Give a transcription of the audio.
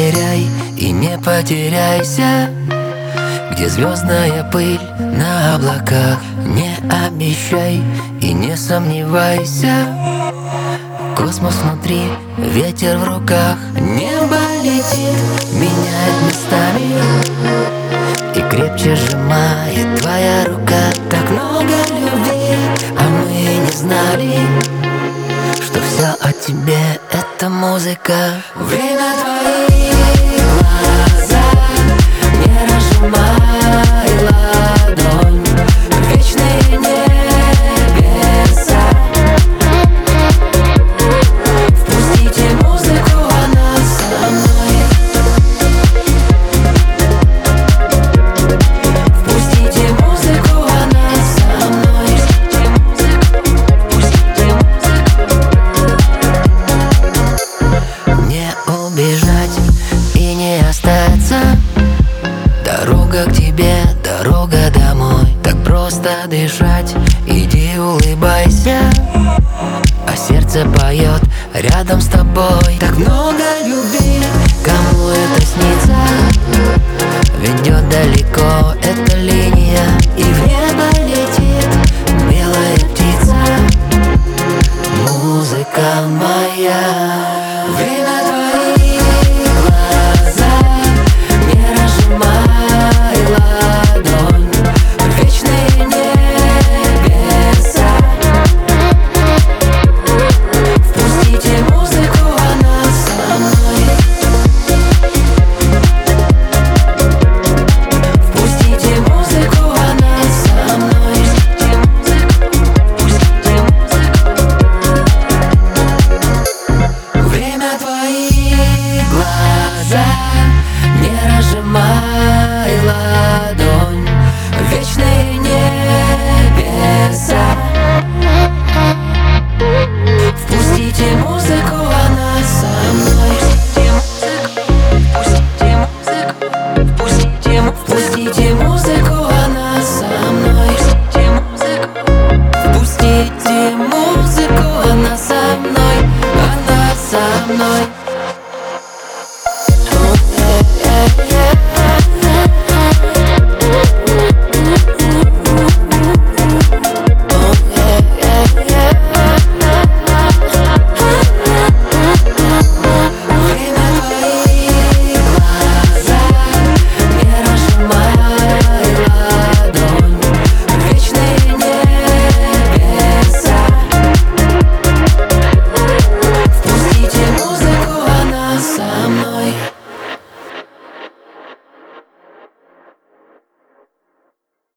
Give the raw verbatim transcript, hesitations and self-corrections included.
доверяй и не потеряйся, где звездная пыль на облаках. Не обещай и не сомневайся, космос внутри, ветер в руках. Небо летит, меняет местами, и крепче сжимает твоя рука. Так много любви, а мы не знали, что все о тебе — это музыка. Время твоих глаза, не разжимай ладонь, вечные небеса. Впустите музыку, она со мной. Впустите музыку, она со мной. Не убежать и не остаться, дорога к тебе, дорога домой. Так просто дышать, иди улыбайся, а сердце поет рядом с тобой. Так много любви, кому это снится, ведет далеко эта линия, и в небо